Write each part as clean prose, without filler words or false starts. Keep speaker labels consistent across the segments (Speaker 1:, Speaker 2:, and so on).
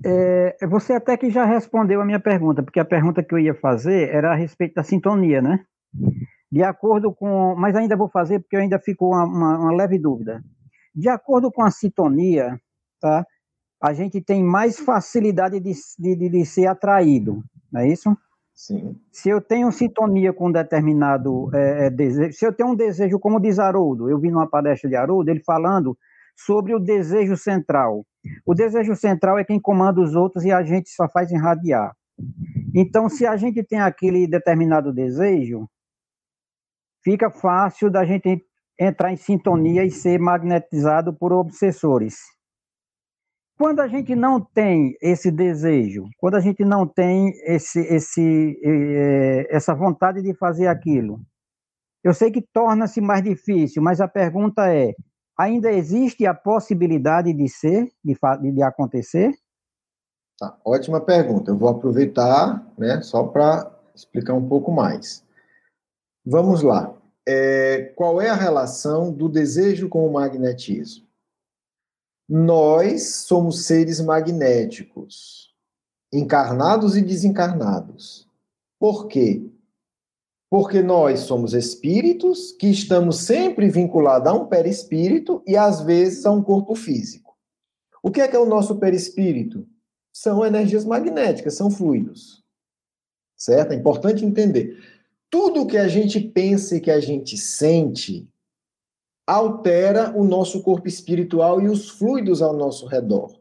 Speaker 1: Você até que já respondeu a minha pergunta, porque a pergunta que eu ia fazer era a respeito da sintonia, né? De acordo com. Mas ainda vou fazer porque eu ainda fico uma leve dúvida. De acordo com a sintonia, tá? A gente tem mais facilidade de ser atraído, não é isso?
Speaker 2: Sim.
Speaker 1: Se eu tenho sintonia com um determinado desejo, se eu tenho um desejo, como diz Haroldo, eu vi numa palestra de Haroldo, ele falando sobre o desejo central. O desejo central é quem comanda os outros e a gente só faz irradiar. Então, se a gente tem aquele determinado desejo, fica fácil da gente entrar em sintonia e ser magnetizado por obsessores. Quando a gente não tem esse desejo, quando a gente não tem essa vontade de fazer aquilo, eu sei que torna-se mais difícil, mas a pergunta é: ainda existe a possibilidade de ser, de acontecer?
Speaker 2: Tá, ótima pergunta. Eu vou aproveitar, né, só para explicar um pouco mais. Vamos lá. Qual é a relação do desejo com o magnetismo? Nós somos seres magnéticos, encarnados e desencarnados. Por quê? Porque nós somos espíritos que estamos sempre vinculados a um perispírito e, às vezes, a um corpo físico. O que é o nosso perispírito? São energias magnéticas, são fluidos. Certo? É importante entender. Tudo que a gente pensa e que a gente sente altera o nosso corpo espiritual e os fluidos ao nosso redor.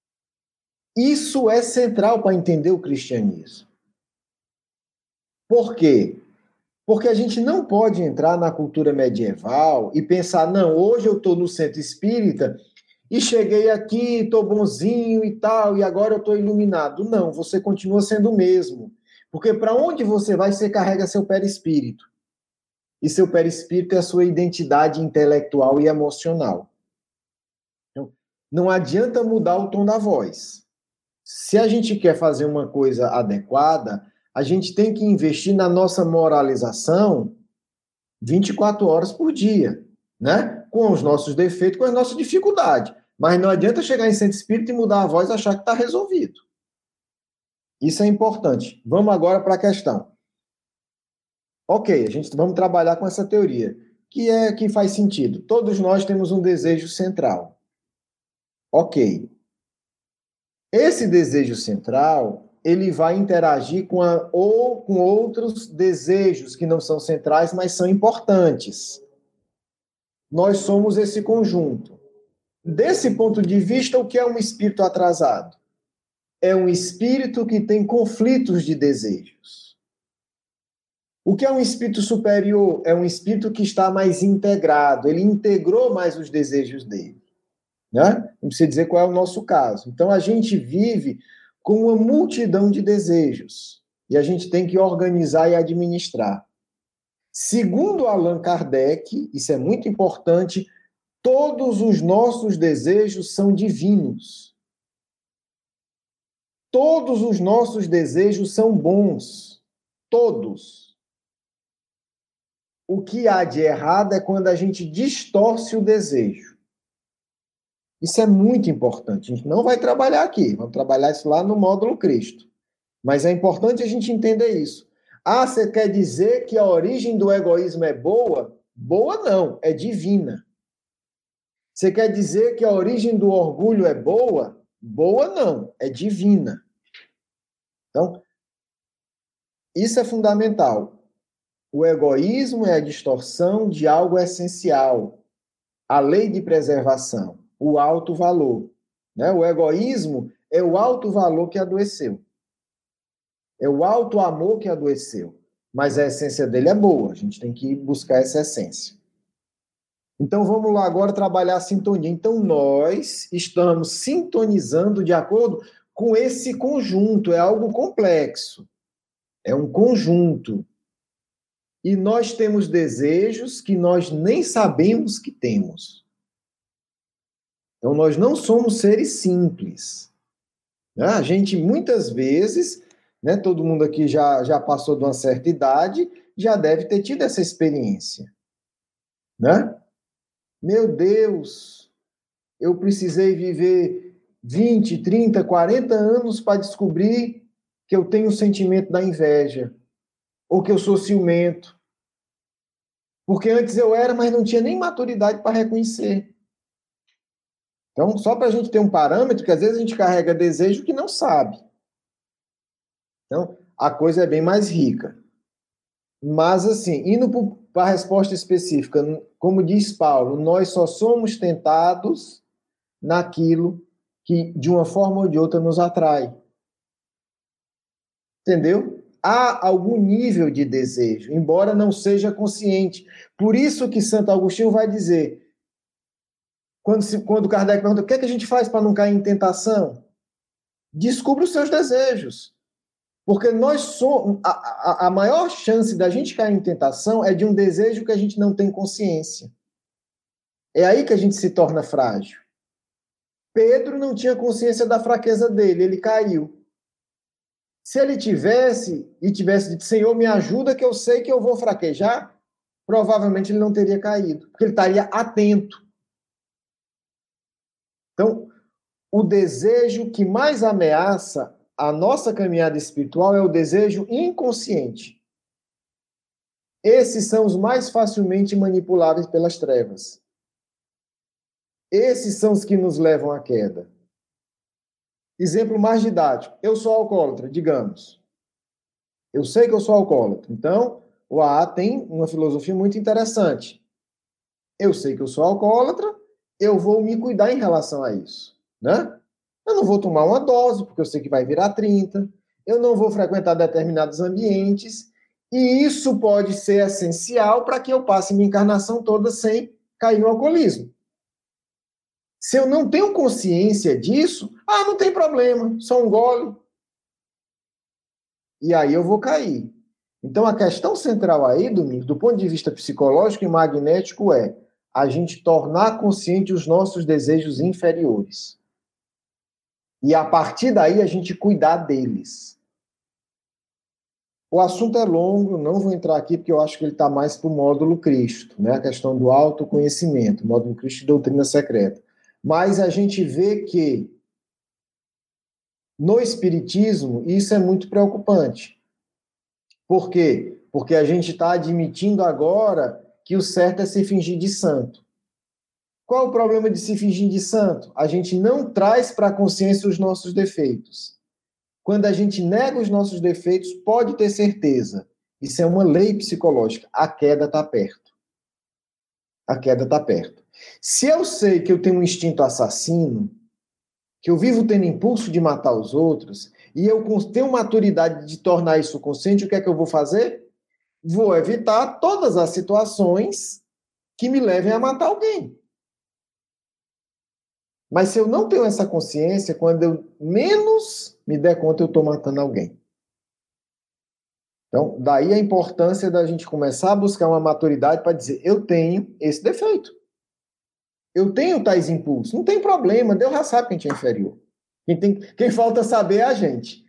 Speaker 2: Isso é central para entender o cristianismo. Por quê? Porque a gente não pode entrar na cultura medieval e pensar, não, hoje eu estou no centro espírita e cheguei aqui, estou bonzinho e tal, e agora eu estou iluminado. Não, você continua sendo o mesmo. Porque para onde você vai, você carrega seu perispírito. E seu perispírito é a sua identidade intelectual e emocional. Então, não adianta mudar o tom da voz. Se a gente quer fazer uma coisa adequada, a gente tem que investir na nossa moralização 24 horas por dia, né? Com os nossos defeitos, com as nossas dificuldades. Mas não adianta chegar em centro espírita e mudar a voz e achar que está resolvido. Isso é importante. Vamos agora para a questão. Ok, vamos trabalhar com essa teoria, que faz sentido. Todos nós temos um desejo central. Ok. Esse desejo central, ele vai interagir ou com outros desejos que não são centrais, mas são importantes. Nós somos esse conjunto. Desse ponto de vista, o que é um espírito atrasado? É um espírito que tem conflitos de desejos. O que é um espírito superior? É um espírito que está mais integrado, ele integrou mais os desejos dele. Né? Não precisa dizer qual é o nosso caso. Então, a gente vive com uma multidão de desejos e a gente tem que organizar e administrar. Segundo Allan Kardec, isso é muito importante, todos os nossos desejos são divinos. Todos os nossos desejos são bons. Todos. O que há de errado é quando a gente distorce o desejo. Isso é muito importante. A gente não vai trabalhar aqui, vamos trabalhar isso lá no módulo Cristo. Mas é importante a gente entender isso. Ah, você quer dizer que a origem do egoísmo é boa? Boa não, é divina. Você quer dizer que a origem do orgulho é boa? Boa não, é divina. Então, isso é fundamental. O egoísmo é a distorção de algo essencial. A lei de preservação, o alto valor. Né? O egoísmo é o alto valor que adoeceu. É o alto amor que adoeceu. Mas a essência dele é boa. A gente tem que buscar essa essência. Então, vamos lá agora trabalhar a sintonia. Então, nós estamos sintonizando de acordo com esse conjunto. É algo complexo. É um conjunto. E nós temos desejos que nós nem sabemos que temos. Então, nós não somos seres simples. Né? A gente, muitas vezes, né, todo mundo aqui já passou de uma certa idade, já deve ter tido essa experiência. Né? Meu Deus, eu precisei viver 20, 30, 40 anos para descobrir que eu tenho o sentimento da inveja, ou que eu sou ciumento. Porque antes eu era, mas não tinha nem maturidade para reconhecer. Então, só para a gente ter um parâmetro, que às vezes a gente carrega desejo que não sabe. Então, a coisa é bem mais rica. Mas, assim, indo para a resposta específica, como diz Paulo, nós só somos tentados naquilo que, de uma forma ou de outra, nos atrai. Entendeu? Há algum nível de desejo, embora não seja consciente. Por isso que Santo Agostinho vai dizer, quando Kardec pergunta o que é que a gente faz para não cair em tentação, descubra os seus desejos. Porque nós somos, a maior chance da gente cair em tentação é de um desejo que a gente não tem consciência. É aí que a gente se torna frágil. Pedro não tinha consciência da fraqueza dele, ele caiu. Se ele tivesse dito, Senhor, me ajuda que eu sei que eu vou fraquejar, provavelmente ele não teria caído, porque ele estaria atento. Então, o desejo que mais ameaça a nossa caminhada espiritual é o desejo inconsciente. Esses são os mais facilmente manipuláveis pelas trevas. Esses são os que nos levam à queda. Exemplo mais didático. Eu sou alcoólatra, digamos. Eu sei que eu sou alcoólatra. Então, o AA tem uma filosofia muito interessante. Eu sei que eu sou alcoólatra, eu vou me cuidar em relação a isso, né? Eu não vou tomar uma dose, porque eu sei que vai virar 30. Eu não vou frequentar determinados ambientes. E isso pode ser essencial para que eu passe minha encarnação toda sem cair no alcoolismo. Se eu não tenho consciência disso, não tem problema, só um gole. E aí eu vou cair. Então, a questão central aí, Domingos, do ponto de vista psicológico e magnético, é a gente tornar consciente os nossos desejos inferiores. E, a partir daí, a gente cuidar deles. O assunto é longo, não vou entrar aqui, porque eu acho que ele está mais para o módulo Cristo, né? A questão do autoconhecimento, módulo Cristo e doutrina secreta. Mas a gente vê que, no Espiritismo, isso é muito preocupante. Por quê? Porque a gente está admitindo agora que o certo é se fingir de santo. Qual é o problema de se fingir de santo? A gente não traz para a consciência os nossos defeitos. Quando a gente nega os nossos defeitos, pode ter certeza. Isso é uma lei psicológica. A queda está perto. A queda está perto. Se eu sei que eu tenho um instinto assassino, que eu vivo tendo impulso de matar os outros, e eu tenho maturidade de tornar isso consciente, o que é que eu vou fazer? Vou evitar todas as situações que me levem a matar alguém. Mas se eu não tenho essa consciência, quando eu menos me der conta, eu estou matando alguém. Então, daí a importância da gente começar a buscar uma maturidade para dizer, eu tenho esse defeito. Eu tenho tais impulsos. Não tem problema, Deus já sabe que a gente é inferior. Quem falta saber é a gente.